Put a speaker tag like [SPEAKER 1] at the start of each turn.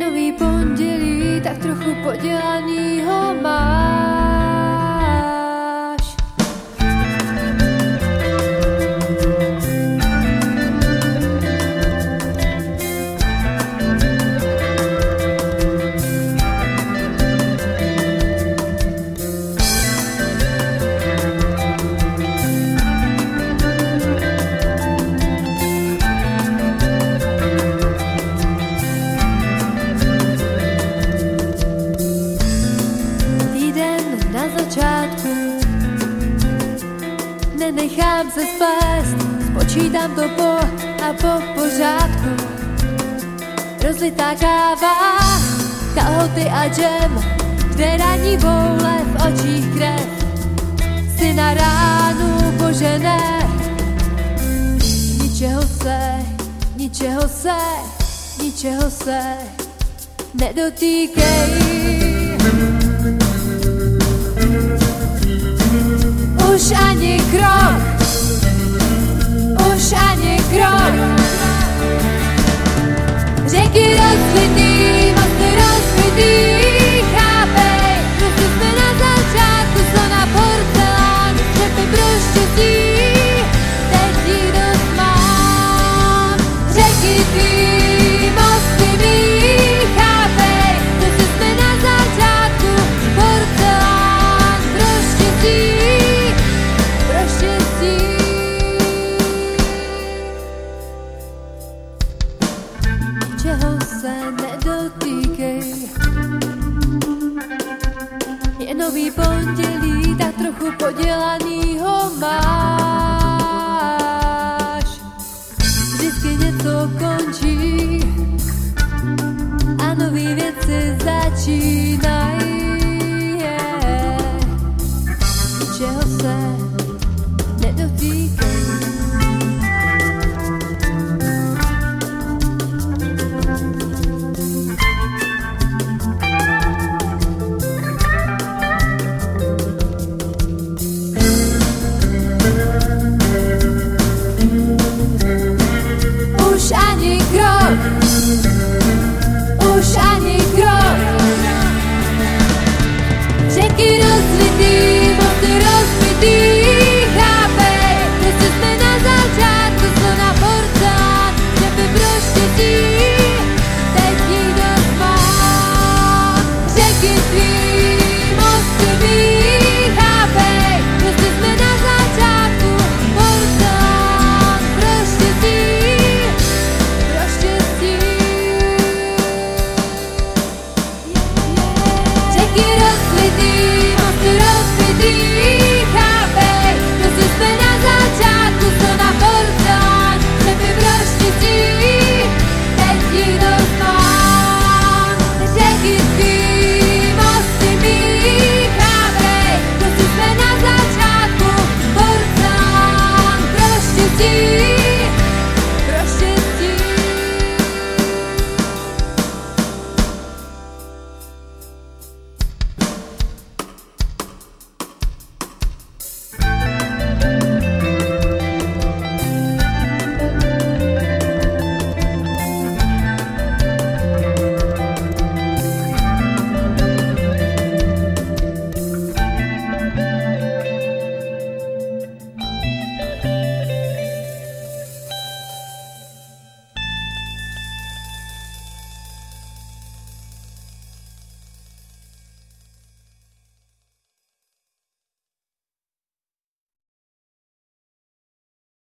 [SPEAKER 1] nový pondělí, tak trochu podělanýho máš. Na začátku nenechám se splést, spočítám to po a po pořádku. Rozlitá káva, kalhoty a džem, kde ranní boule, v očích krev, si na ránu požené. Ničeho se nedotýkej. Už ani krok, řeky rozkvitný, mosty rozkvitný, chápej, prostě jsme na začátku, slona porcelán, čepy pro štěstí, teď jí dost mám. Řeky tvý, mosty mý, chápej, prostě jsme na začátku, porcelán pro štěstí. Ničeho se nedotýkej. Je nový pondělí, tak trochu podělanýho máš. Vždycky něco končí a nový věci začínají.